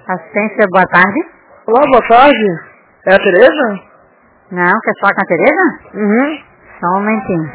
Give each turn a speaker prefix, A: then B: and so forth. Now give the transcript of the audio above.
A: Assistência, boa tarde.
B: Olá, boa tarde. É a Tereza?
A: Não, quer falar com a Tereza?
B: Uhum.
A: Só um momentinho.